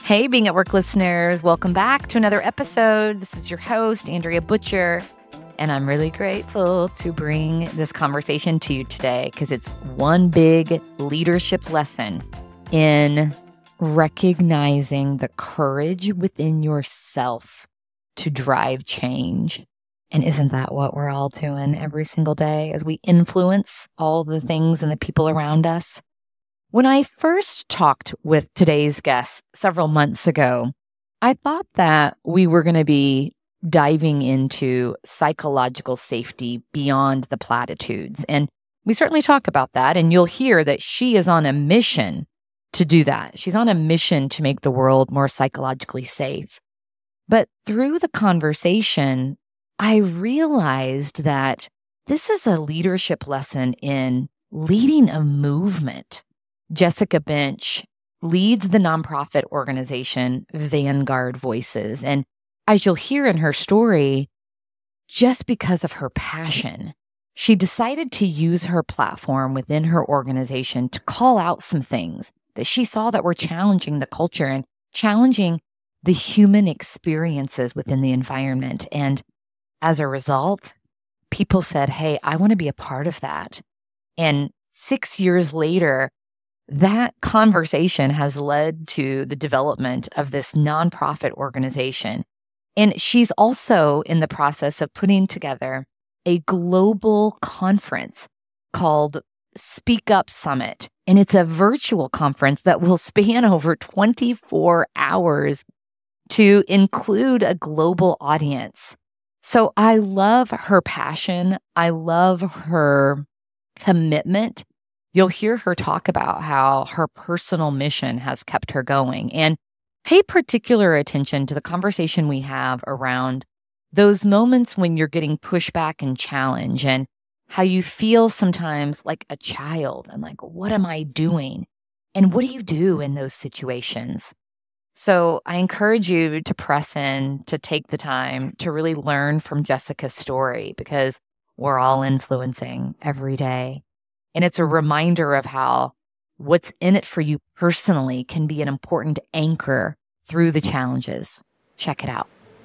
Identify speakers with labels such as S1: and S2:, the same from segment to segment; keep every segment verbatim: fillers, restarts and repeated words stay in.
S1: Hey, Being at Work listeners, welcome back to another episode. This is your host, Andrea Butcher, and I'm really grateful to bring this conversation to you today because it's one big leadership lesson in recognizing the courage within yourself to drive change. And isn't that what we're all doing every single day as we influence all the things and the people around us? When I first talked with today's guest several months ago, I thought that we were going to be diving into psychological safety beyond the platitudes. And we certainly talk about that. And you'll hear that she is on a mission to do that. She's on a mission to make the world more psychologically safe. But through the conversation, I realized that this is a leadership lesson in leading a movement. Jessica Bench leads the nonprofit organization Vanguard Voices. And as you'll hear in her story, just because of her passion, she decided to use her platform within her organization to call out some things that she saw that were challenging the culture and challenging the human experiences within the environment. And as a result, people said, hey, I want to be a part of that. And six years later, that conversation has led to the development of this nonprofit organization. And she's also in the process of putting together a global conference called Speak Up Summit. And it's a virtual conference that will span over twenty-four hours to include a global audience. So I love her passion. I love her commitment. You'll hear her talk about how her personal mission has kept her going. And pay particular attention to the conversation we have around those moments when you're getting pushback and challenge and how you feel sometimes like a child and like, what am I doing? And what do you do in those situations? So I encourage you to press in, to take the time to really learn from Jessica's story because we're all influencing every day. And it's a reminder of how what's in it for you personally can be an important anchor through the challenges. Check it out.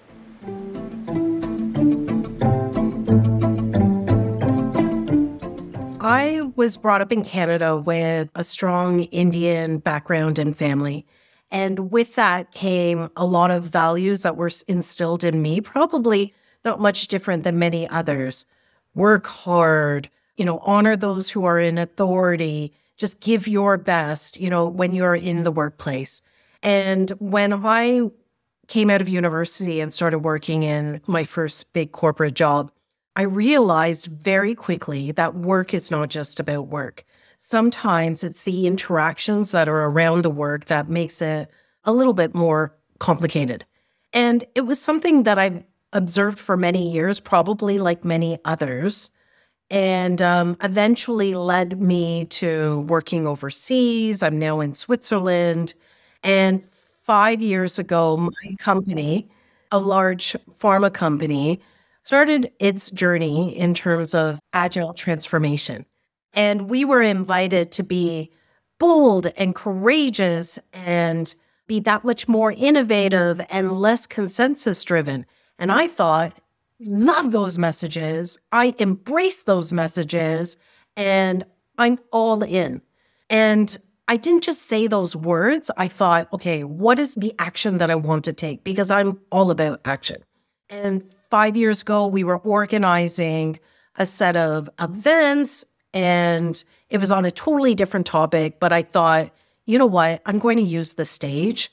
S2: I was brought up in Canada with a strong Indian background and family. And with that came a lot of values that were instilled in me, probably not much different than many others. Work hard, you know, honor those who are in authority, just give your best, you know, when you're in the workplace. And when I came out of university and started working in my first big corporate job, I realized very quickly that work is not just about work. Sometimes it's the interactions that are around the work that makes it a little bit more complicated. And it was something that I've observed for many years, probably like many others, and um, eventually led me to working overseas. I'm now in Switzerland. And five years ago, my company, a large pharma company, started its journey in terms of agile transformation. And we were invited to be bold and courageous and be that much more innovative and less consensus driven. And I thought, love those messages. I embrace those messages and I'm all in. And I didn't just say those words. I thought, okay, what is the action that I want to take? Because I'm all about action. And five years ago, we were organizing a set of events and it was on a totally different topic. But I thought, you know what? I'm going to use the stage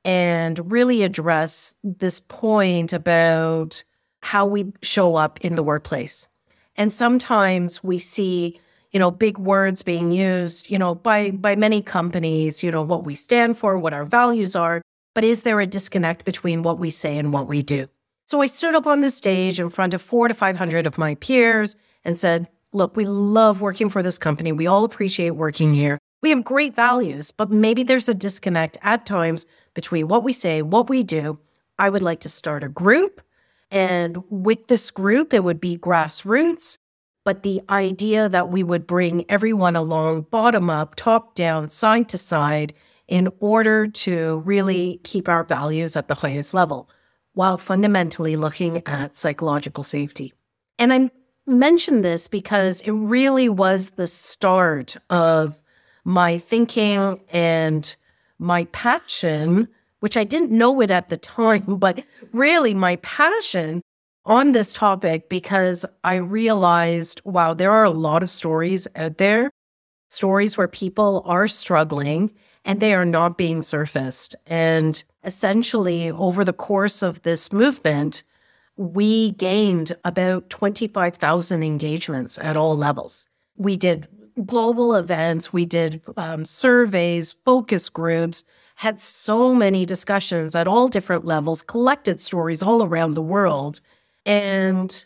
S2: and really address this point about how we show up in the workplace. And sometimes we see, you know, big words being used, you know, by, by many companies, you know, what we stand for, what our values are, but is there a disconnect between what we say and what we do? So I stood up on the stage in front of four to five hundred of my peers and said, look, we love working for this company. We all appreciate working here. We have great values, but maybe there's a disconnect at times between what we say, what we do. I would like to start a group. And with this group, it would be grassroots. But the idea that we would bring everyone along, bottom up, top down, side to side, in order to really keep our values at the highest level while fundamentally looking at psychological safety. And I mention this because it really was the start of my thinking and my passion, which I didn't know it at the time, but really my passion on this topic, because I realized, wow, there are a lot of stories out there, stories where people are struggling and they are not being surfaced. And essentially, over the course of this movement, we gained about twenty-five thousand engagements at all levels. We did global events, we did um, surveys, focus groups, had so many discussions at all different levels, collected stories all around the world. And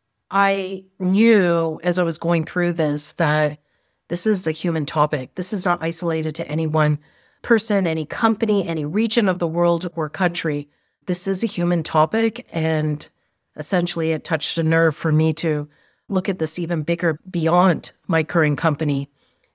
S2: I knew as I was going through this that this is a human topic. This is not isolated to any one person, any company, any region of the world or country. This is a human topic. And essentially it touched a nerve for me to look at this even bigger beyond my current company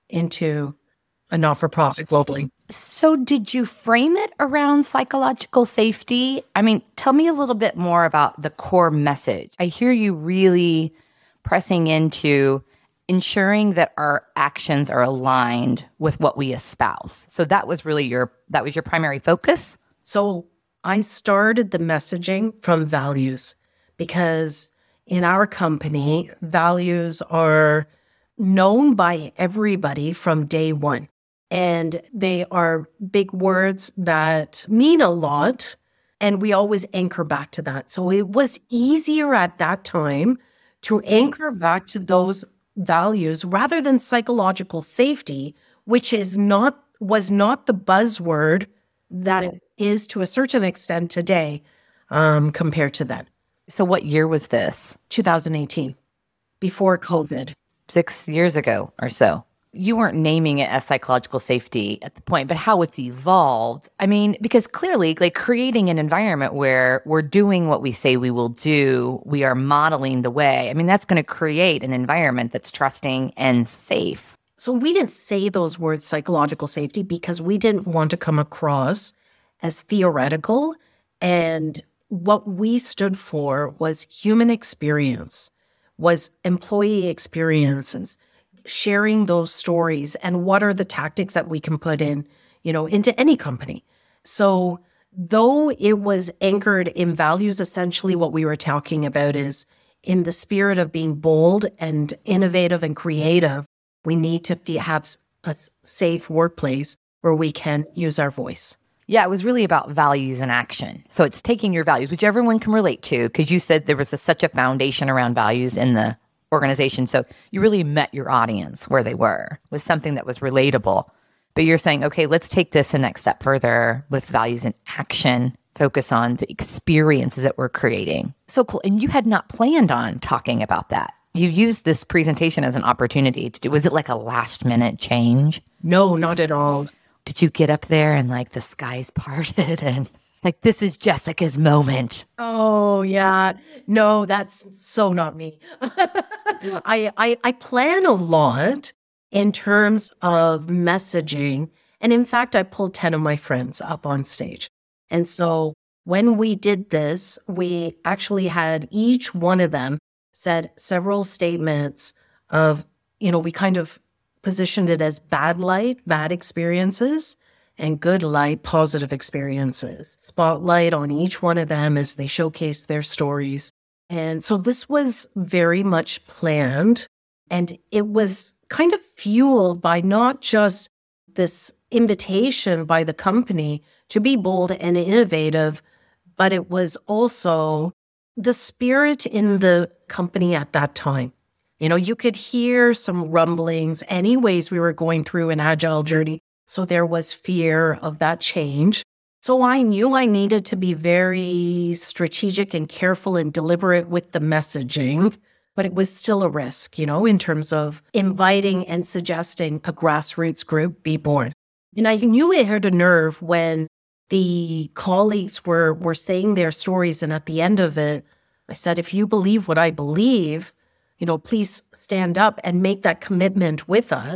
S2: into a not-for-profit globally.
S1: So did you frame it around psychological safety? I mean, tell me a little bit more about the core message. I hear you really pressing into ensuring that our actions are aligned with what we espouse. So that was really your, that was your primary focus?
S2: So I started the messaging from values because in our company, values are known by everybody from day one. And they are big words that mean a lot. And we always anchor back to that. So it was easier at that time to anchor back to those values rather than psychological safety, which is not was not the buzzword that it is to a certain extent today um, compared to then.
S1: So what year was this?
S2: two thousand eighteen, before COVID.
S1: Six years ago or so. You weren't naming it as psychological safety at the point, but how it's evolved. I mean, because clearly, like creating an environment where we're doing what we say we will do, we are modeling the way. I mean, that's going to create an environment that's trusting and safe.
S2: So we didn't say those words, psychological safety, because we didn't want to come across as theoretical. And what we stood for was human experience, was employee experiences, sharing those stories and what are the tactics that we can put in, you know, into any company. So though it was anchored in values, essentially what we were talking about is in the spirit of being bold and innovative and creative, we need to f- have a safe workplace where we can use our voice.
S1: Yeah, it was really about values and action. So it's taking your values, which everyone can relate to, because you said there was a, such a foundation around values in the organization. So you really met your audience where they were with something that was relatable. But you're saying, okay, let's take this a next step further with values and action, focus on the experiences that we're creating. So cool. And you had not planned on talking about that. You used this presentation as an opportunity to do, was it like a last minute change?
S2: No, not at all.
S1: Did you get up there and like the skies parted and it's like, this is Jessica's moment?
S2: Oh, yeah. No, that's so not me. I, I I plan a lot in terms of messaging. And in fact, I pulled ten of my friends up on stage. And so when we did this, we actually had each one of them said several statements of, you know, we kind of positioned it as bad light, bad experiences, and good light, positive experiences. Spotlight on each one of them as they showcase their stories. And so this was very much planned, and it was kind of fueled by not just this invitation by the company to be bold and innovative, but it was also the spirit in the company at that time. You know, you could hear some rumblings. Anyways, we were going through an agile journey. So there was fear of that change. So I knew I needed to be very strategic and careful and deliberate with the messaging, but it was still a risk, you know, in terms of inviting and suggesting a grassroots group be born. And I knew it had a nerve when the colleagues were, were saying their stories. And at the end of it, I said, if you believe what I believe, you know, please stand up and make that commitment with us.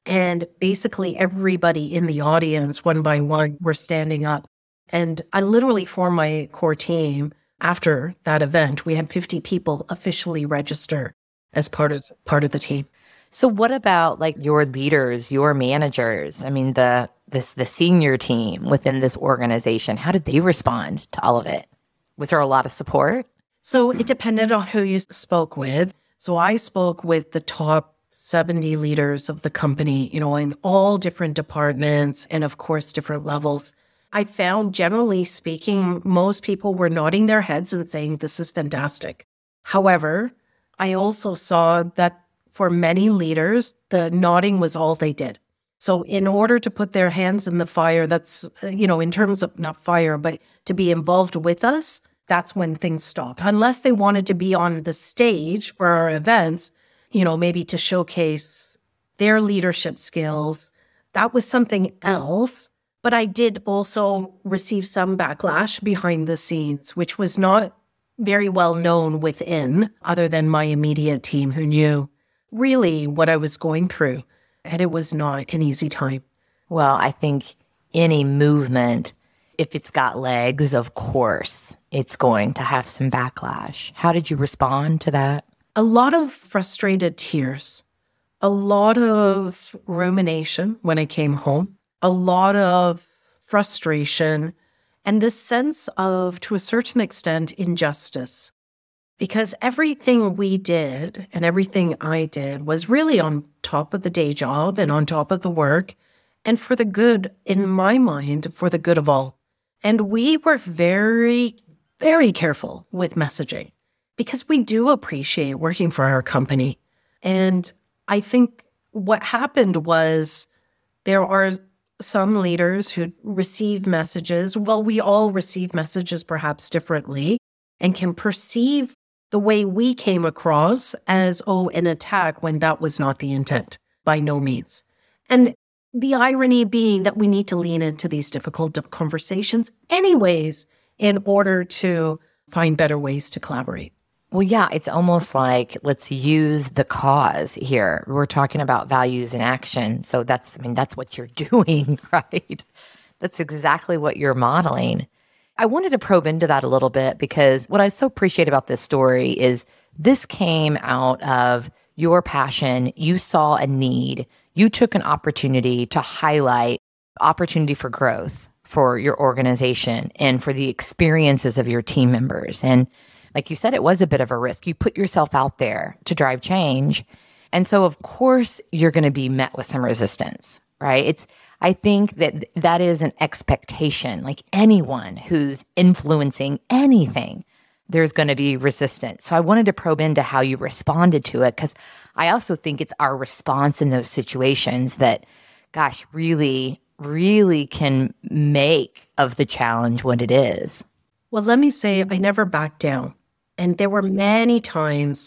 S2: And basically everybody in the audience, one by one, were standing up. And I literally formed my core team after that event. We had fifty people officially register as part of part of the team.
S1: So what about like your leaders, your managers? I mean, the this the senior team within this organization, how did they respond to all of it? Was there a lot of support?
S2: So it depended on who you spoke with. So I spoke with the top seventy leaders of the company, you know, in all different departments and of course, different levels. I found, generally speaking, most people were nodding their heads and saying, this is fantastic. However, I also saw that for many leaders, the nodding was all they did. So in order to put their hands in the fire, that's, you know, in terms of not fire, but to be involved with us, that's when things stopped. Unless they wanted to be on the stage for our events, you know, maybe to showcase their leadership skills, that was something else. But I did also receive some backlash behind the scenes, which was not very well known within, other than my immediate team who knew really what I was going through. And it was not an easy time.
S1: Well, I think any movement, if it's got legs, of course, it's going to have some backlash. How did you respond to that?
S2: A lot of frustrated tears, a lot of rumination when I came home, a lot of frustration, and this sense of, to a certain extent, injustice. Because everything we did and everything I did was really on top of the day job and on top of the work and for the good, in my mind, for the good of all. And we were very, very careful with messaging because we do appreciate working for our company. And I think what happened was there are some leaders who receive messages. Well, we all receive messages perhaps differently and can perceive the way we came across as, oh, an attack when that was not the intent, by no means. And the irony being that we need to lean into these difficult conversations anyways in order to find better ways to collaborate.
S1: Well, yeah, it's almost like let's use the cause here. We're talking about values and action. So that's, I mean, that's what you're doing, right? That's exactly what you're modeling. I wanted to probe into that a little bit because what I so appreciate about this story is this came out of your passion. You saw a need. You took an opportunity to highlight opportunity for growth for your organization and for the experiences of your team members. And like you said, it was a bit of a risk. You put yourself out there to drive change. And so, of course, you're going to be met with some resistance, right? It's, I think that that is an expectation. Like anyone who's influencing anything, there's going to be resistance. So I wanted to probe into how you responded to it because I also think it's our response in those situations that, gosh, really, really can make of the challenge what it is.
S2: Well, let me say I never backed down. And there were many times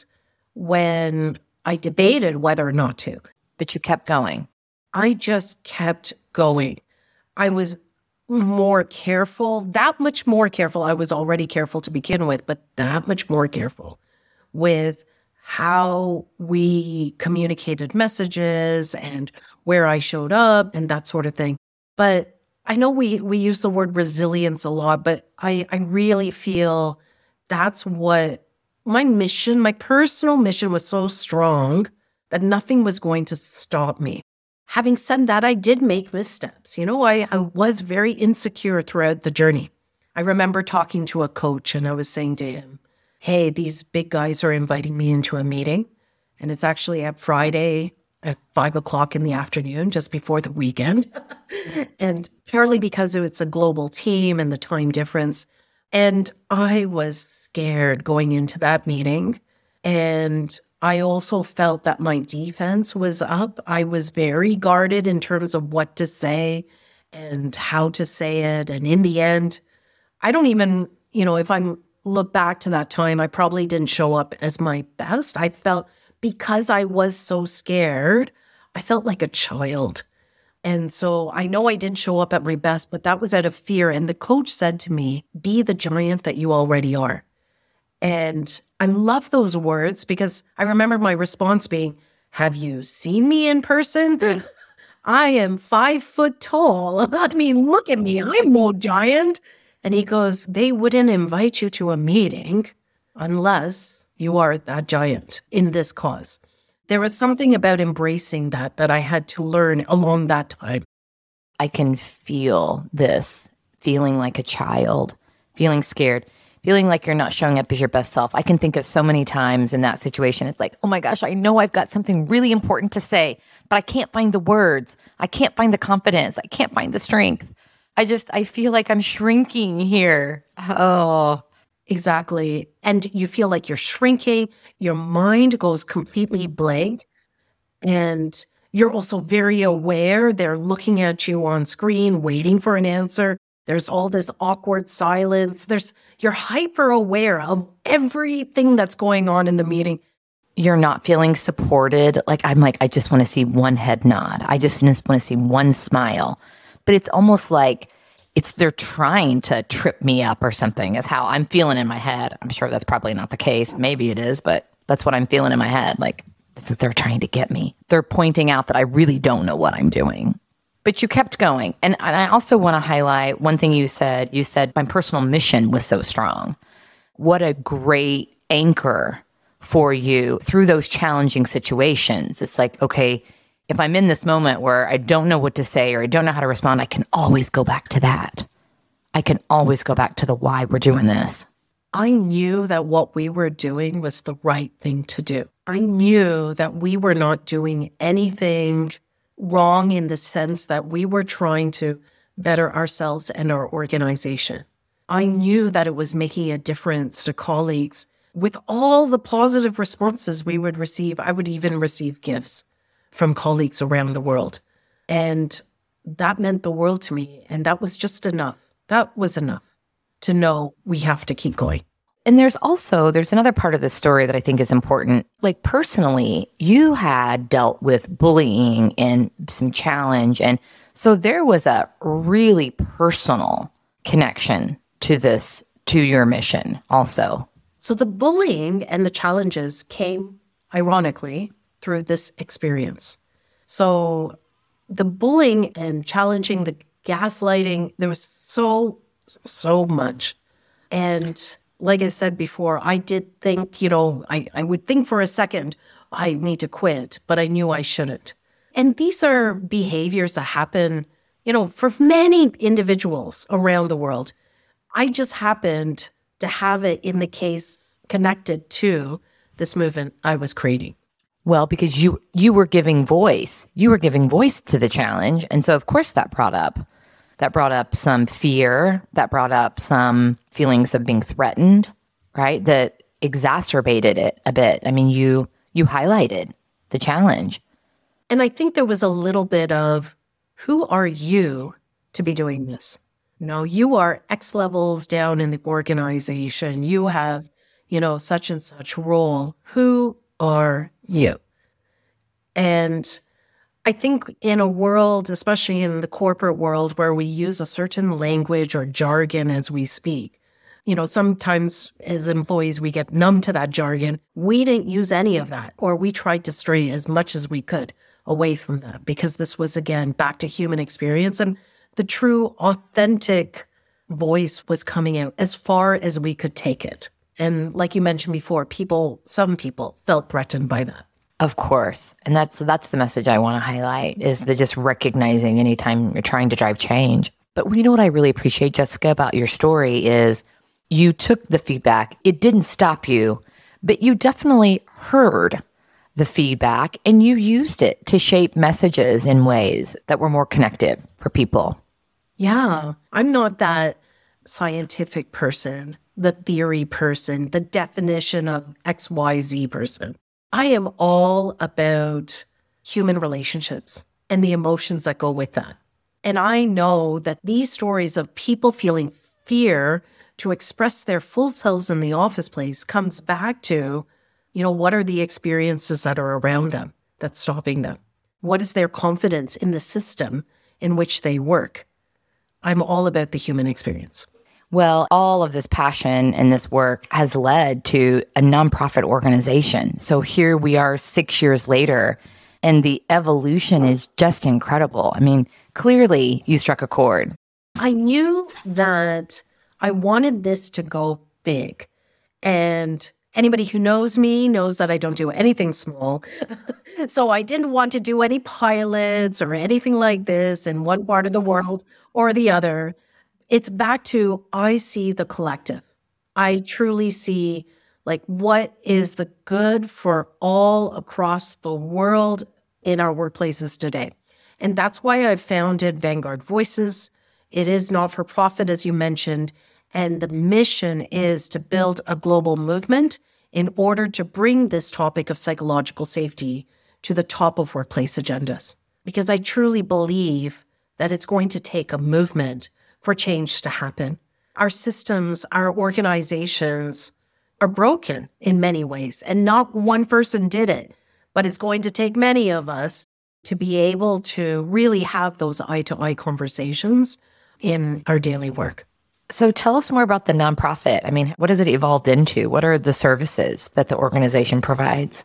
S2: when I debated whether or not to.
S1: But you kept going.
S2: I just kept going. I was more careful, that much more careful. I was already careful to begin with, but that much more careful with how we communicated messages and where I showed up and that sort of thing. But I know we, we use the word resilience a lot, but I, I really feel that's what my mission, my personal mission was so strong that nothing was going to stop me. Having said that, I did make missteps. You know, I, I was very insecure throughout the journey. I remember talking to a coach and I was saying to him, hey, these big guys are inviting me into a meeting. And it's actually at Friday at five o'clock in the afternoon, just before the weekend. And purely because it's a global team and the time difference. And I was scared going into that meeting. And I also felt that my defense was up. I was very guarded in terms of what to say and how to say it. And in the end, I don't even, you know, if I look back to that time, I probably didn't show up as my best. I felt, because I was so scared, I felt like a child. And so I know I didn't show up at my best, but that was out of fear. And the coach said to me, be the giant that you already are. And I love those words because I remember my response being, have you seen me in person? I am five foot tall. I mean, look at me. I'm no giant. And he goes, they wouldn't invite you to a meeting unless you are that giant in this cause. There was something about embracing that that I had to learn along that time.
S1: I can feel this, feeling like a child, feeling scared, feeling like you're not showing up as your best self. I can think of so many times in that situation. It's like, oh my gosh, I know I've got something really important to say, but I can't find the words. I can't find the confidence. I can't find the strength. I just, I feel like I'm shrinking here. Oh,
S2: exactly. And you feel like you're shrinking. Your mind goes completely blank. And you're also very aware. They're looking at you on screen, waiting for an answer. There's all this awkward silence. There's, you're hyper aware of everything that's going on in the meeting.
S1: You're not feeling supported. Like, I'm like, I just want to see one head nod. I just want to see one smile. But it's almost like it's they're trying to trip me up or something is how I'm feeling in my head. I'm sure that's probably not the case. Maybe it is, but that's what I'm feeling in my head. Like, it's that they're trying to get me. They're pointing out that I really don't know what I'm doing. But you kept going. And, and I also want to highlight one thing you said. You said, my personal mission was so strong. What a great anchor for you through those challenging situations. It's like, okay, if I'm in this moment where I don't know what to say or I don't know how to respond, I can always go back to that. I can always go back to the why we're doing this.
S2: I knew that what we were doing was the right thing to do. I knew that we were not doing anything wrong in the sense that we were trying to better ourselves and our organization. I knew that it was making a difference to colleagues. With all the positive responses we would receive, I would even receive gifts from colleagues around the world. And that meant the world to me. And that was just enough. That was enough to know we have to keep going.
S1: And there's also, there's another part of the story that I think is important. Like personally, you had dealt with bullying and some challenge. And so there was a really personal connection to this, to your mission also.
S2: So the bullying and the challenges came, ironically, through this experience. So the bullying and challenging, the gaslighting, there was so, so much. And like I said before, I did think, you know, I, I would think for a second, I need to quit, but I knew I shouldn't. And these are behaviors that happen, you know, for many individuals around the world. I just happened to have it in the case connected to this movement I was creating.
S1: Well, because you you were giving voice, you were giving voice to the challenge. And so, of course, that brought up, that brought up some fear, that brought up some feelings of being threatened, right? That exacerbated it a bit. I mean, you you highlighted the challenge.
S2: And I think there was a little bit of, who are you to be doing this? You know, you are X levels down in the organization. You have, you know, such and such role. Who are you? And I think in a world, especially in the corporate world, where we use a certain language or jargon as we speak, you know, sometimes as employees, we get numb to that jargon. We didn't use any of that, or we tried to stray as much as we could away from that, because this was, again, back to human experience. And the true, authentic voice was coming out as far as we could take it. And like you mentioned before, people, some people felt threatened by that.
S1: Of course. And that's that's the message I want to highlight, is the just recognizing anytime you're trying to drive change. But you know what I really appreciate, Jessica, about your story is you took the feedback. It didn't stop you, but you definitely heard the feedback and you used it to shape messages in ways that were more connected for people.
S2: Yeah. I'm not that scientific person, the theory person, the definition of X Y Z person. I am all about human relationships and the emotions that go with that. And I know that these stories of people feeling fear to express their full selves in the office place comes back to, you know, what are the experiences that are around them that's stopping them? What is their confidence in the system in which they work? I'm all about the human experience.
S1: Well, all of this passion and this work has led to a nonprofit organization. So here we are six years later, And the evolution is just incredible. I mean, clearly you struck a chord.
S2: I knew that I wanted this to go big. And anybody who knows me knows that I don't do anything small. So I didn't want to do any pilots or anything like this in one part of the world or the other. It's back to, I see the collective. I truly see like what is the good for all across the world in our workplaces today. And that's why I founded Vanguard Voices. It is not for profit, as you mentioned. And the mission is to build a global movement in order to bring this topic of psychological safety to the top of workplace agendas. Because I truly believe that it's going to take a movement for change to happen. Our systems, our organizations are broken in many ways, and not one person did it, but it's going to take many of us to be able to really have those eye-to-eye conversations in our daily work.
S1: So tell us more about the nonprofit. I mean, what has it evolved into? What are the services that the organization provides?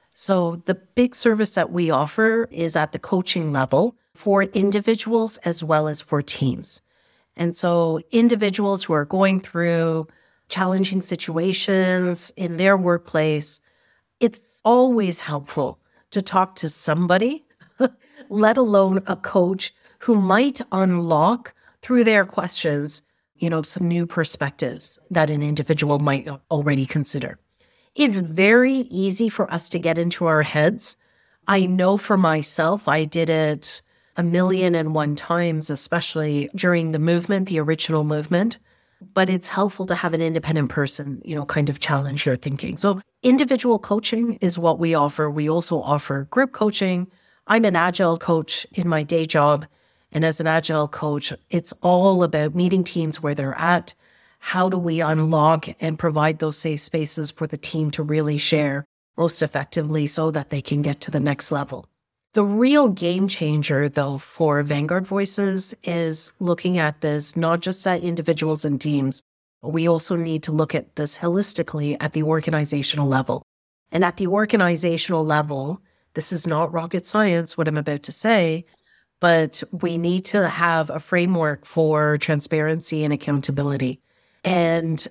S2: So the big service that we offer is at the coaching level for individuals as well as for teams. And so individuals who are going through challenging situations in their workplace, it's always helpful to talk to somebody, let alone a coach who might unlock through their questions, you know, some new perspectives that an individual might already consider. It's very easy for us to get into our heads. I know for myself, I did it a million and one times, especially during the movement, the original movement. But it's helpful to have an independent person, you know, kind of challenge your thinking. So individual coaching is what we offer. We also offer group coaching. I'm an agile coach in my day job. And as an agile coach, it's all about meeting teams where they're at. How do we unlock and provide those safe spaces for the team to really share most effectively so that they can get to the next level? The real game changer, though, for Vanguard Voices is looking at this not just at individuals and teams, but we also need to look at this holistically at the organizational level. And at the organizational level, this is not rocket science, what I'm about to say, but we need to have a framework for transparency and accountability. And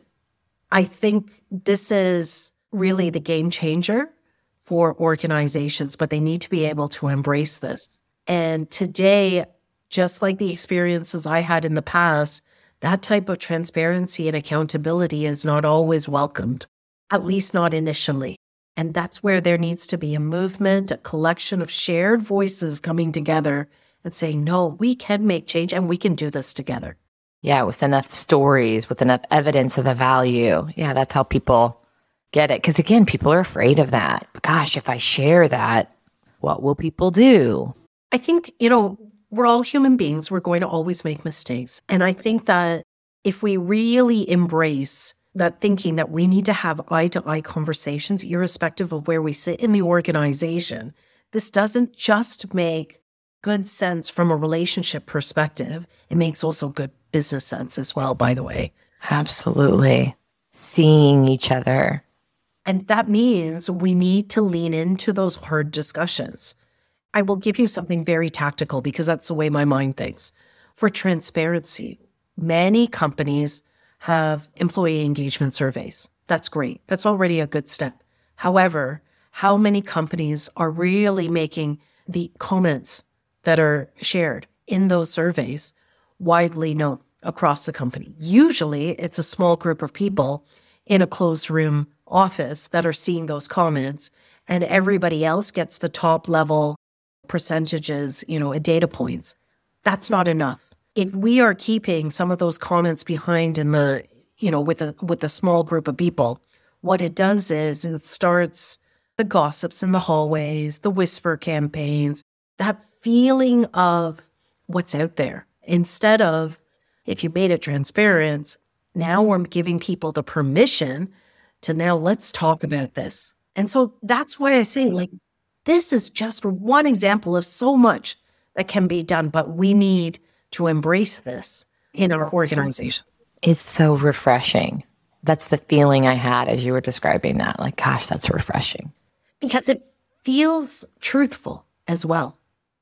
S2: I think this is really the game changer for organizations, but they need to be able to embrace this. And today, just like the experiences I had in the past, that type of transparency and accountability is not always welcomed, at least not initially. And that's where there needs to be a movement, a collection of shared voices coming together and saying, no, we can make change and we can do this together.
S1: Yeah, with enough stories, with enough evidence of the value. Yeah, that's how people get it. Because again, people are afraid of that. Gosh, if I share that, what will people do?
S2: I think, you know, we're all human beings. We're going to always make mistakes. And I think that if we really embrace that thinking that we need to have eye-to-eye conversations, irrespective of where we sit in the organization, this doesn't just make good sense from a relationship perspective. It makes also good business sense as well, by the way.
S1: Absolutely. Seeing each other.
S2: And that means we need to lean into those hard discussions. I will give you something very tactical because that's the way my mind thinks. For transparency, many companies have employee engagement surveys. That's great. That's already a good step. However, how many companies are really making the comments that are shared in those surveys widely known across the company? Usually, it's a small group of people in a closed room office that are seeing those comments, and everybody else gets the top level percentages, you know, data points. That's not enough. If we are keeping some of those comments behind in the, you know, with a with a small group of people, what it does is it starts the gossips in the hallways, the whisper campaigns, that feeling of what's out there. Instead of, if you made it transparent, now we're giving people the permission to now let's talk about this. And so that's why I say, like, this is just one example of so much that can be done, but we need to embrace this in our organization.
S1: It's so refreshing. That's the feeling I had as you were describing that. Like, gosh, that's refreshing.
S2: Because it feels truthful. as well.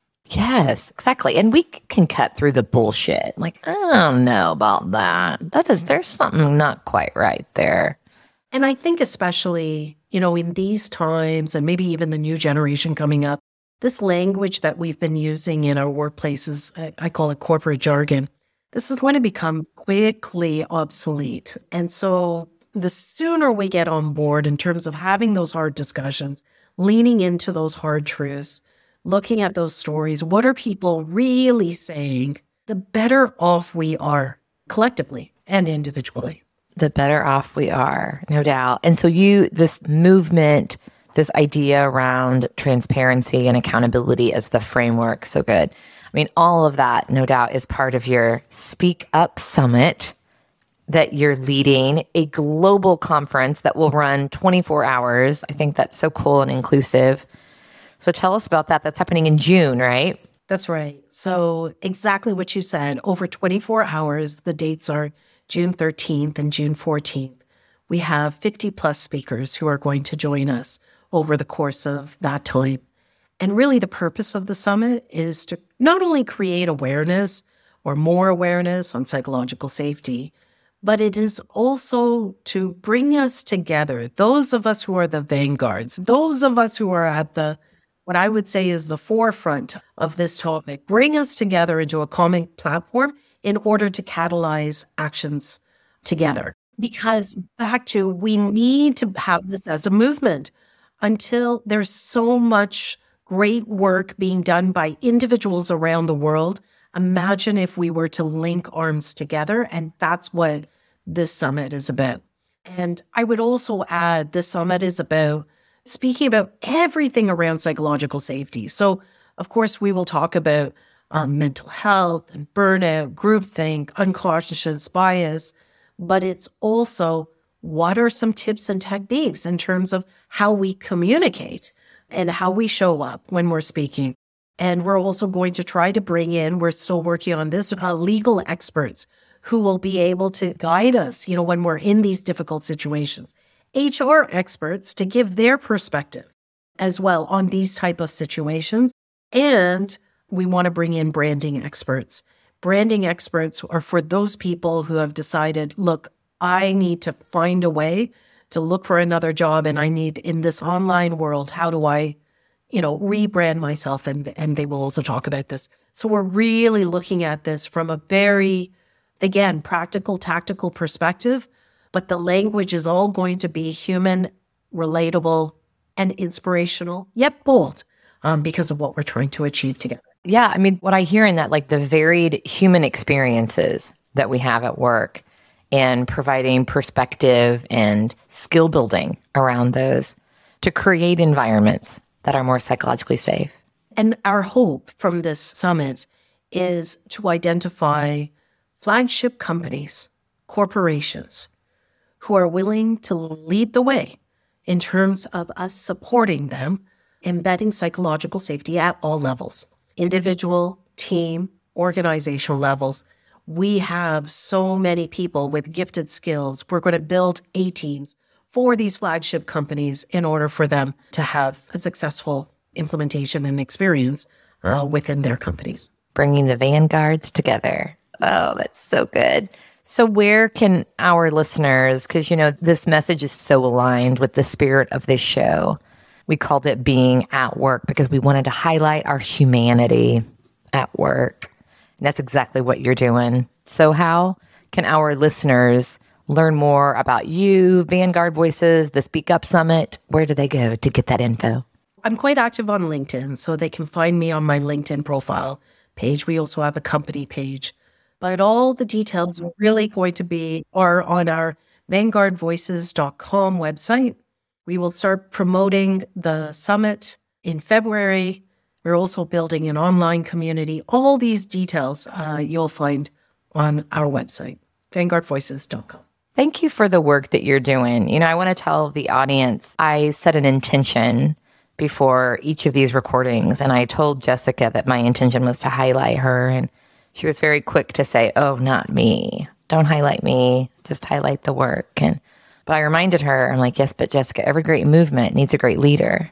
S1: Yes, exactly. And we c- can cut through the bullshit. Like, I don't know about that. That is, there's something not quite right there.
S2: And I think especially, you know, in these times and maybe even the new generation coming up, this language that we've been using in our workplaces, I, I call it corporate jargon, this is going to become quickly obsolete. And so the sooner we get on board in terms of having those hard discussions, leaning into those hard truths, looking at those stories, what are people really saying, the better off we are collectively and individually.
S1: The better off we are, no doubt. And so you, this movement, this idea around transparency and accountability as the framework, so good. I mean, all of that, no doubt, is part of your Speak Up Summit that you're leading, a global conference that will run twenty-four hours. I think that's so cool and inclusive. So tell us about that. That's happening in June, right?
S2: That's right. So exactly what you said, over twenty-four hours, the dates are June thirteenth and June fourteenth. We have fifty plus speakers who are going to join us over the course of that time. And really the purpose of the summit is to not only create awareness or more awareness on psychological safety, but it is also to bring us together, those of us who are the vanguards, those of us who are at the, what I would say is the forefront of this topic, bring us together into a common platform in order to catalyze actions together. Because back to, we need to have this as a movement until there's so much great work being done by individuals around the world. Imagine if we were to link arms together, and that's what this summit is about. And I would also add, this summit is about speaking about everything around psychological safety. So, of course, we will talk about um, mental health and burnout, groupthink, unconscious bias, but it's also what are some tips and techniques in terms of how we communicate and how we show up when we're speaking. And we're also going to try to bring in, we're still working on this, uh, legal experts who will be able to guide us, you know, when we're in these difficult situations. H R experts to give their perspective as well on these type of situations. And we want to bring in branding experts. Branding experts are for those people who have decided, look, I need to find a way to look for another job, and I need, in this online world, how do I, you know, rebrand myself? And, and they will also talk about this. So we're really looking at this from a very, again, practical, tactical perspective, but the language is all going to be human, relatable, and inspirational, yet bold, um, because of what we're trying to achieve together.
S1: Yeah, I mean, what I hear in that, like the varied human experiences that we have at work and providing perspective and skill building around those to create environments that are more psychologically safe.
S2: And our hope from this summit is to identify flagship companies, corporations, who are willing to lead the way in terms of us supporting them, embedding psychological safety at all levels, individual, team, organizational levels. We have so many people with gifted skills. We're going to build A-teams for these flagship companies in order for them to have a successful implementation and experience uh, within their companies.
S1: Bringing the vanguards together. Oh, that's so good. So where can our listeners, because, you know, this message is so aligned with the spirit of this show. We called it Being at Work because we wanted to highlight our humanity at work. And that's exactly what you're doing. So how can our listeners learn more about you, Vanguard Voices, the Speak Up Summit? Where do they go to get that info?
S2: I'm quite active on LinkedIn, so they can find me on my LinkedIn profile page. We also have a company page. But all the details are really going to be are on our vanguard voices dot com website. We will start promoting the summit in February. We're also building an online community. All these details uh, you'll find on our website, vanguard voices dot com.
S1: Thank you for the work that you're doing. You know, I want to tell the audience, I set an intention before each of these recordings, and I told Jessica that my intention was to highlight her, and she was very quick to say, oh, not me. Don't highlight me. Just highlight the work. And but I reminded her, I'm like, yes, but Jessica, every great movement needs a great leader.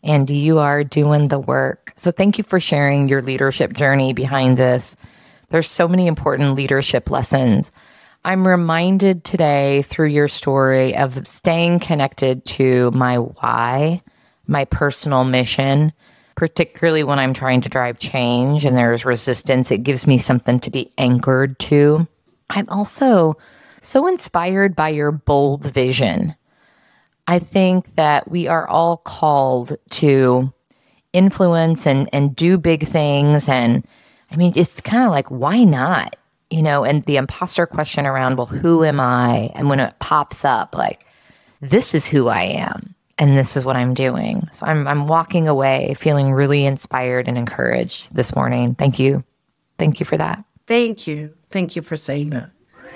S1: and you are doing the work. So thank you for sharing your leadership journey behind this. There's so many important leadership lessons. I'm reminded today through your story of staying connected to my why, my personal mission, particularly when I'm trying to drive change and there's resistance. It gives me something to be anchored to. I'm also so inspired by your bold vision. I think that we are all called to influence and, and do big things. And I mean, it's kind of like, why not? You know, and the imposter question around, well, who am I? And when it pops up, like, this is who I am and this is what I'm doing. So I'm I'm walking away feeling really inspired and encouraged this morning. Thank you. Thank you for that.
S2: Thank you. Thank you for saying that.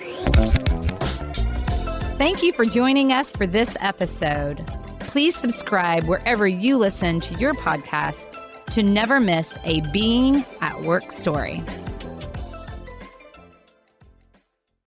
S3: Thank you for joining us for this episode. Please subscribe wherever you listen to your podcast to never miss a Being at Work story.